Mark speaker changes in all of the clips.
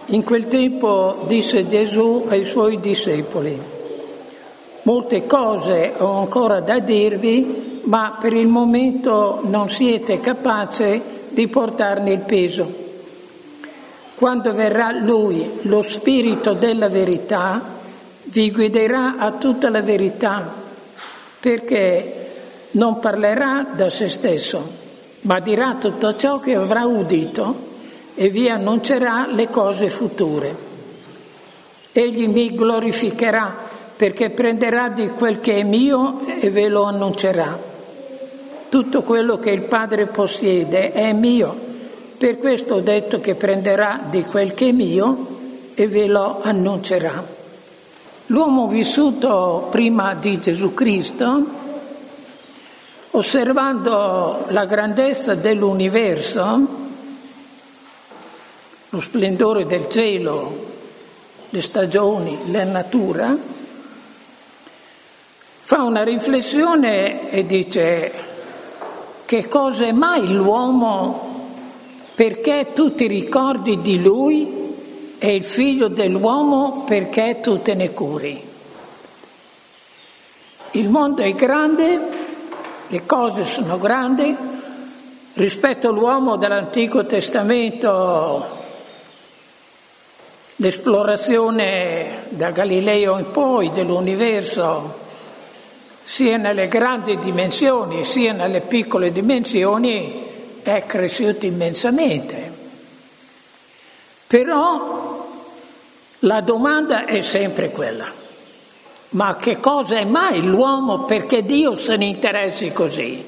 Speaker 1: In quel tempo disse Gesù ai suoi discepoli: molte cose ho ancora da dirvi, ma per il momento non siete capaci di portarne il peso. Quando verrà Lui, lo Spirito della verità, vi guiderà a tutta la verità, perché non parlerà da se stesso, ma dirà tutto ciò che avrà udito e vi annuncerà le cose future. Egli mi glorificherà, perché prenderà di quel che è mio e ve lo annuncerà. Tutto quello che il Padre possiede è mio, per questo ho detto che prenderà di quel che è mio e ve lo annuncerà. L'uomo vissuto prima di Gesù Cristo, osservando la grandezza dell'universo, lo splendore del cielo, le stagioni, la natura, fa una riflessione e dice: che cosa è mai l'uomo perché tu ti ricordi di lui, e il figlio dell'uomo perché tu te ne curi? Il mondo è grande, le cose sono grandi. Rispetto all'uomo dell'Antico Testamento, l'esplorazione da Galileo in poi dell'universo, sia nelle grandi dimensioni sia nelle piccole dimensioni, è cresciuto immensamente. Però la domanda è sempre quella: ma che cosa è mai l'uomo perché Dio se ne interessi così?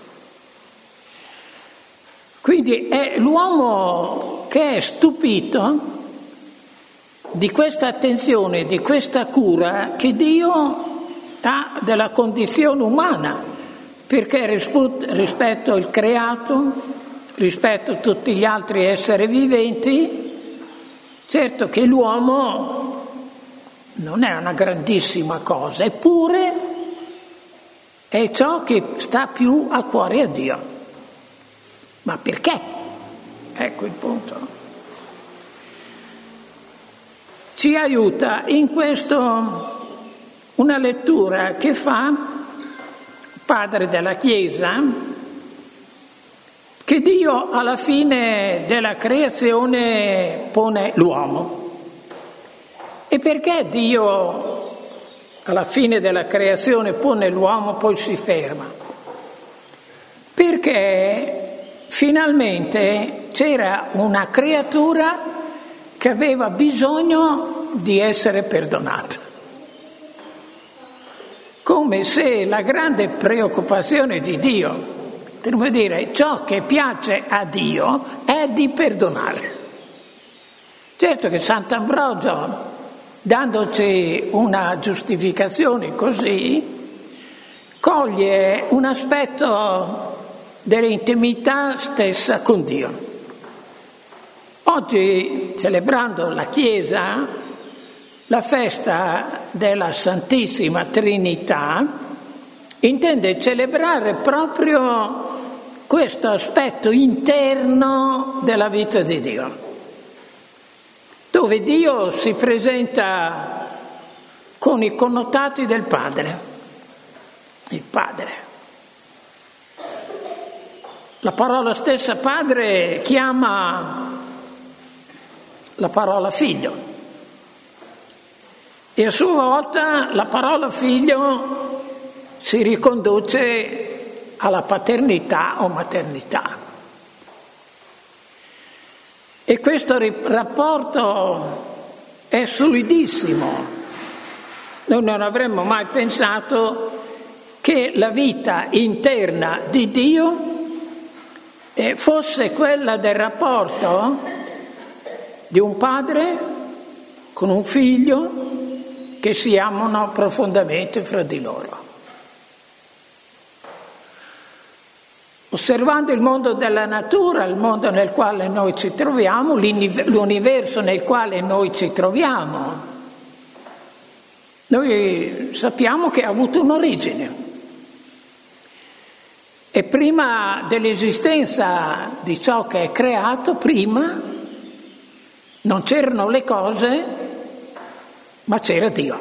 Speaker 1: Quindi è l'uomo che è stupito di questa attenzione, di questa cura che Dio ha della condizione umana, perché rispetto al creato, rispetto a tutti gli altri esseri viventi, certo che l'uomo non è una grandissima cosa, eppure è ciò che sta più a cuore a Dio. Ma perché? Ecco il punto. Ci aiuta in questo una lettura che fa il padre della Chiesa, che Dio alla fine della creazione pone l'uomo. E perché Dio alla fine della creazione pone l'uomo, poi si ferma? Perché finalmente c'era una creatura che aveva bisogno di essere perdonata. Come se la grande preoccupazione di Dio, devo dire, ciò che piace a Dio è di perdonare. Certo che Sant'Ambrogio, dandoci una giustificazione così, coglie un aspetto dell'intimità stessa con Dio. Oggi, celebrando la Chiesa, la festa della Santissima Trinità intende celebrare proprio questo aspetto interno della vita di Dio, dove Dio si presenta con i connotati del Padre, il Padre. La parola stessa Padre chiama la parola Figlio, e a sua volta la parola Figlio si riconduce alla paternità o maternità. E questo rapporto è solidissimo. Noi non avremmo mai pensato che la vita interna di Dio fosse quella del rapporto di un padre con un figlio che si amano profondamente fra di loro. Osservando il mondo della natura, il mondo nel quale noi ci troviamo, l'universo nel quale noi ci troviamo, noi sappiamo che ha avuto un'origine. E prima dell'esistenza di ciò che è creato, prima Non c'erano le cose, ma c'era Dio.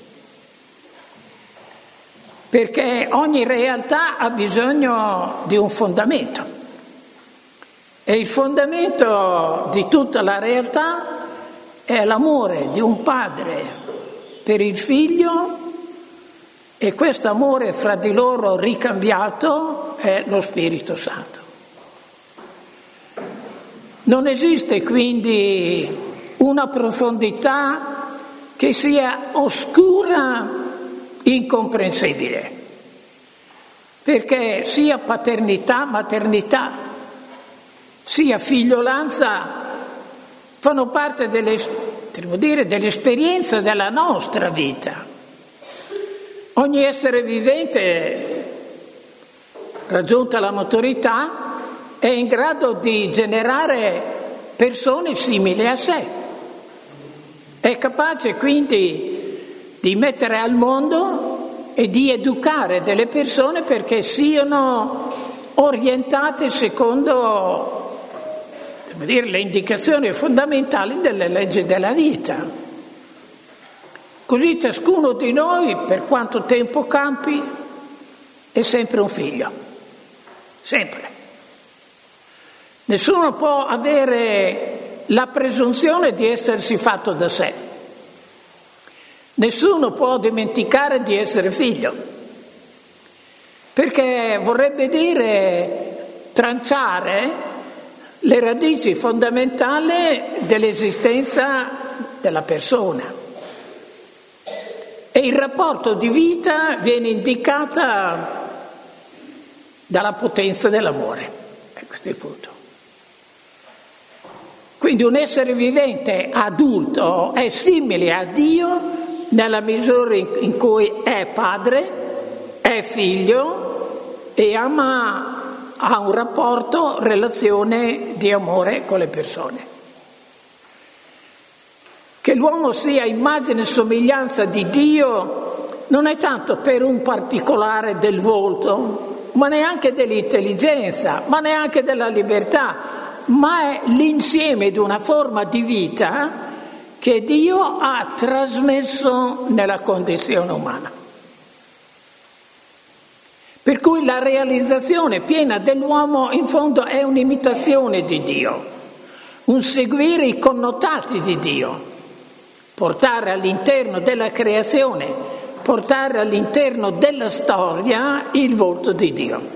Speaker 1: Perché ogni realtà ha bisogno di un fondamento. E il fondamento di tutta la realtà è l'amore di un padre per il figlio, e questo amore fra di loro ricambiato è lo Spirito Santo. Non esiste quindi una profondità che sia oscura, incomprensibile, perché sia paternità, maternità, sia figliolanza fanno parte dell'esperienza della nostra vita. Ogni essere vivente, raggiunta la maturità, è in grado di generare persone simili a sé. È capace quindi di mettere al mondo e di educare delle persone perché siano orientate secondo, le indicazioni fondamentali delle leggi della vita. Così ciascuno di noi, per quanto tempo campi, è sempre un figlio. Sempre. Nessuno può avere la presunzione di essersi fatto da sé. Nessuno può dimenticare di essere figlio, perché vorrebbe dire tranciare le radici fondamentali dell'esistenza della persona. E il rapporto di vita viene indicata dalla potenza dell'amore. E questo è il punto. Quindi un essere vivente adulto è simile a Dio nella misura in cui è padre, è figlio e ha un rapporto, relazione di amore con le persone. Che l'uomo sia immagine e somiglianza di Dio non è tanto per un particolare del volto, ma neanche dell'intelligenza, ma neanche della libertà, ma è l'insieme di una forma di vita che Dio ha trasmesso nella condizione umana. Per cui la realizzazione piena dell'uomo in fondo è un'imitazione di Dio, un seguire i connotati di Dio, portare all'interno della creazione, portare all'interno della storia il volto di Dio.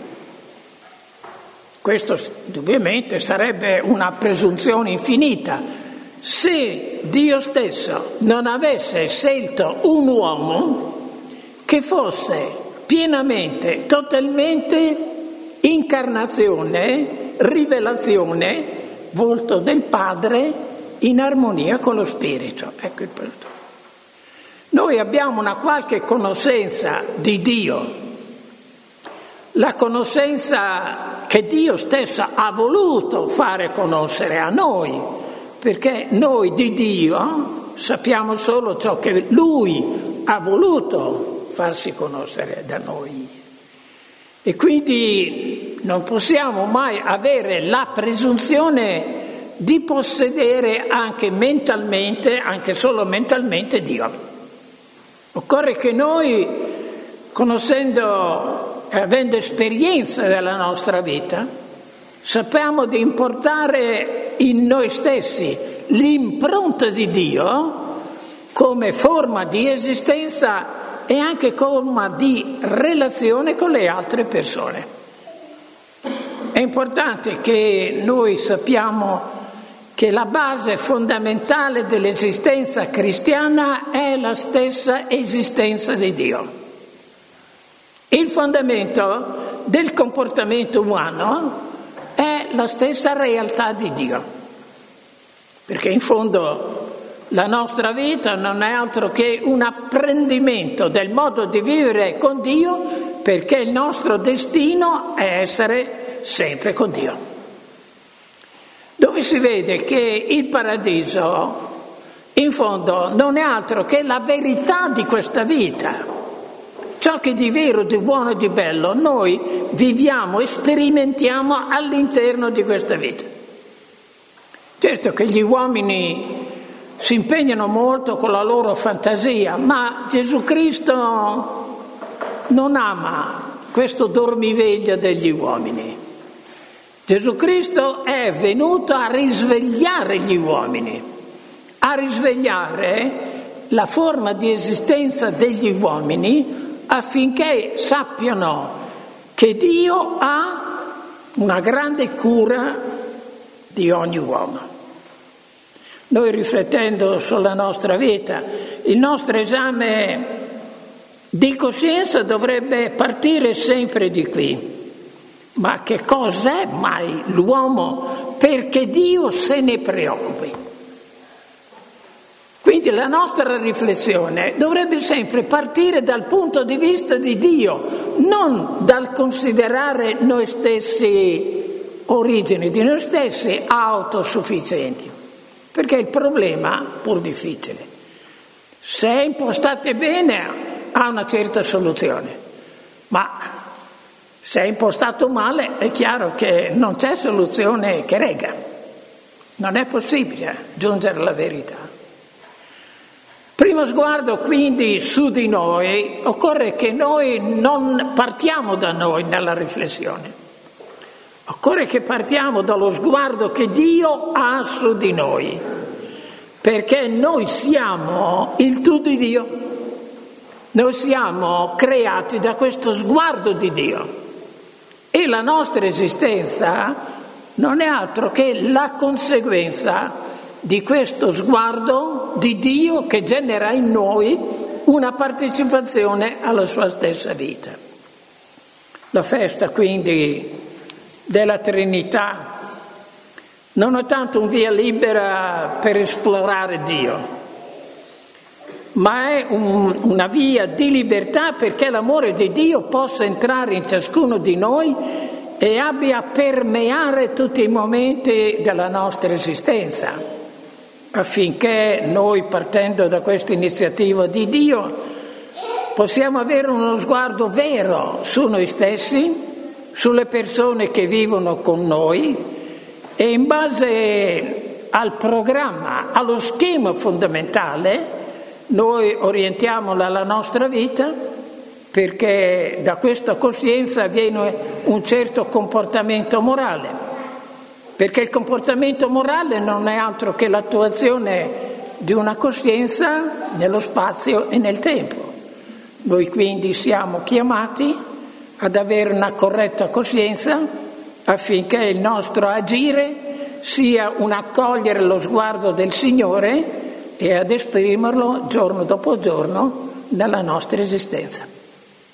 Speaker 1: Questo indubbiamente sarebbe una presunzione infinita. Se Dio stesso non avesse scelto un uomo che fosse pienamente, totalmente incarnazione, rivelazione, volto del Padre in armonia con lo Spirito. Ecco il punto. Noi abbiamo una qualche conoscenza di Dio, la conoscenza che Dio stesso ha voluto fare conoscere a noi, perché noi di Dio sappiamo solo ciò che Lui ha voluto farsi conoscere da noi. E quindi non possiamo mai avere la presunzione di possedere anche mentalmente, anche solo mentalmente, Dio. Occorre che noi, conoscendo, avendo esperienza della nostra vita, sappiamo di importare in noi stessi l'impronta di Dio come forma di esistenza e anche forma di relazione con le altre persone. È importante che noi sappiamo che la base fondamentale dell'esistenza cristiana è la stessa esistenza di Dio. Il fondamento del comportamento umano è la stessa realtà di Dio, perché in fondo la nostra vita non è altro che un apprendimento del modo di vivere con Dio, perché il nostro destino è essere sempre con Dio. Dove si vede che il paradiso in fondo non è altro che la verità di questa vita. Ciò che di vero, di buono e di bello noi viviamo e sperimentiamo all'interno di questa vita. Certo che gli uomini si impegnano molto con la loro fantasia, ma Gesù Cristo non ama questo dormiveglia degli uomini. Gesù Cristo è venuto a risvegliare gli uomini, a risvegliare la forma di esistenza degli uomini affinché sappiano che Dio ha una grande cura di ogni uomo. Noi, riflettendo sulla nostra vita, il nostro esame di coscienza dovrebbe partire sempre di qui. Ma che cos'è mai l'uomo perché Dio se ne preoccupi? Quindi la nostra riflessione dovrebbe sempre partire dal punto di vista di Dio, non dal considerare noi stessi, origini di noi stessi, autosufficienti. Perché il problema, pur difficile, se è impostate bene ha una certa soluzione, ma se è impostato male è chiaro che non c'è soluzione che regga, non è possibile giungere alla verità. Primo sguardo quindi su di noi, occorre che noi non partiamo da noi nella riflessione, occorre che partiamo dallo sguardo che Dio ha su di noi, perché noi siamo il tu di Dio, noi siamo creati da questo sguardo di Dio. E la nostra esistenza non è altro che la conseguenza di questo sguardo di Dio che genera in noi una partecipazione alla sua stessa vita. La festa quindi della Trinità non è tanto un via libera per esplorare Dio, ma è una via di libertà perché l'amore di Dio possa entrare in ciascuno di noi e abbia a permeare tutti i momenti della nostra esistenza, affinché noi, partendo da questa iniziativa di Dio, possiamo avere uno sguardo vero su noi stessi, sulle persone che vivono con noi e in base al programma, allo schema fondamentale, noi orientiamo la nostra vita, perché da questa coscienza viene un certo comportamento morale, perché il comportamento morale non è altro che l'attuazione di una coscienza nello spazio e nel tempo. Noi quindi siamo chiamati ad avere una corretta coscienza affinché il nostro agire sia un accogliere lo sguardo del Signore e ad esprimerlo giorno dopo giorno nella nostra esistenza.